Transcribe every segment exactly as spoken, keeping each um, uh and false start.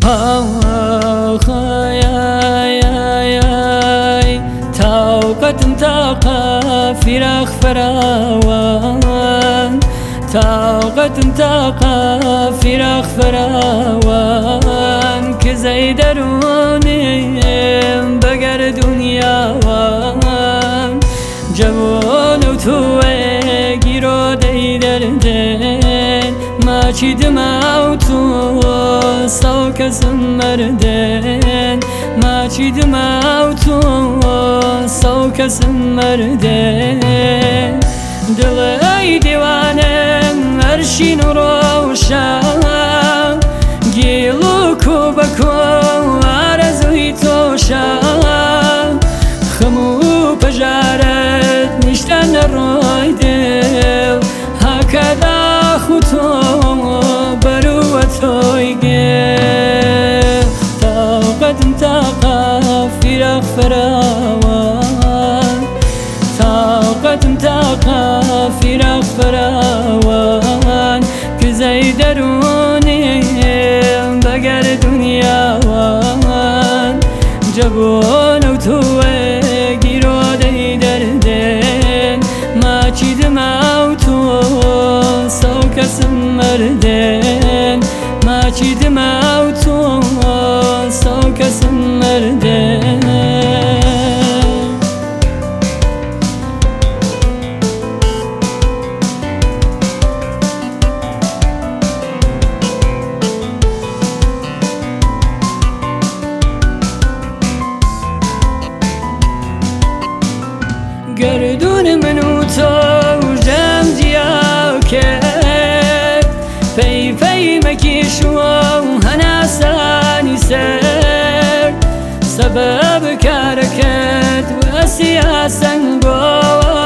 آخ آی آی آی آی طاقتم طاقة فراق فراوان طاقتم طاقة فراق فراوان كزي دروني بقر دنياوان جوان وتوي گیرو دی دردن ما چی دماو تو سو کسم مردن ما چی دماو تو سو کسم مردن دلای دیوانم ارشین و روشن گیلو کو بکو آرزوی توشن خمو پجارت نشتن روی دل هکذا خودتو برو توی گل طاقتم طاقة فراق فراوان طاقتم طاقة فراق فراوان كزي دروني بقر دنياوان جبون وتوي گیرو دی دردن ما چی دماو تو سو کسم مردن ما چی دماو تو سو کسم مردن گردون منو تو جم جیا کرد پی پی مکیشو هنا سانی سر سبب کارکت و سیاسن گو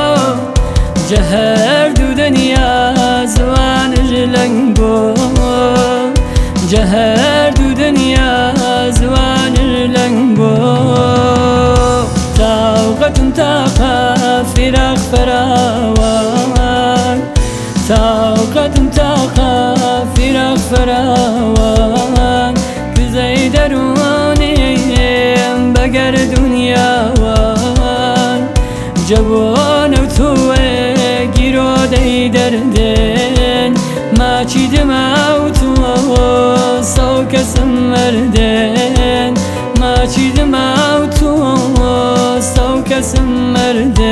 جهر دو دنیا زوان جلنگ گو جهر دو دنیا زوان جلنگ گو طاقتم طاقة فراق فراوان طاقتم طاقة فراق فراوان كزي دروني بقر دنياوان جوان وتوي گیرو دی دردن ما چی دماو تو سو کسم مردن ما چی دماو تو سو کسم مردن